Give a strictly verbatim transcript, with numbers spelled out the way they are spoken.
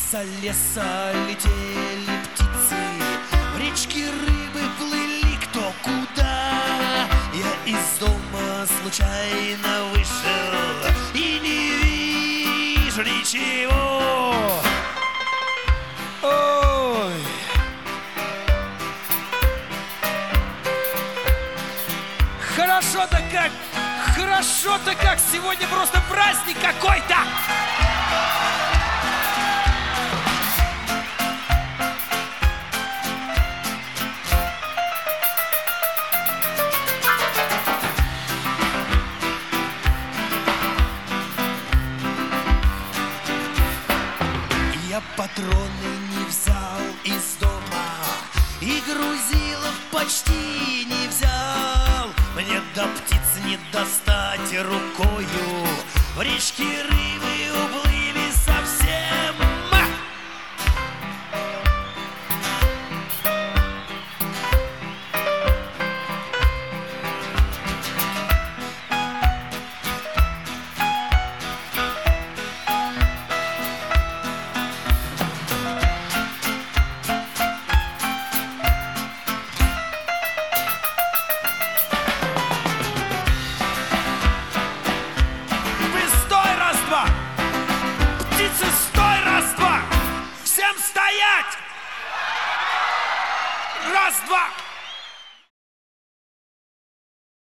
Из-за леса летели птицы, в речке рыбы плыли кто куда. Я из дома случайно вышел и не вижу ничего. Ой. Хорошо-то как, хорошо-то как, сегодня просто праздник какой-то! Я патроны не взял из дома и грузилов почти не взял. Мне до птиц не достать рукою, в речке рыбы уплыли совсем. Птицы, стой, раз-два! Всем стоять! Раз-два!